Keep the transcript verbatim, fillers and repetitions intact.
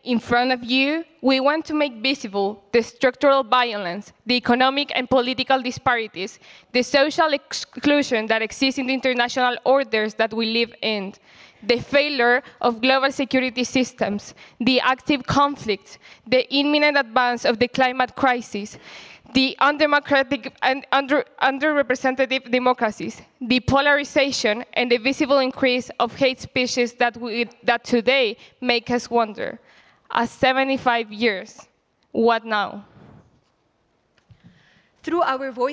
in front of you, we want to make visible the structural violence, the economic and political disparities, the social exclusion that exists in the international orders that we live in, the failure of global security systems, the active conflict, the imminent advance of the climate crisis, the undemocratic and under, underrepresented democracies, the polarization, and the visible increase of hate speeches that, we, that today make us wonder, at seventy-five years, what now? Through our voice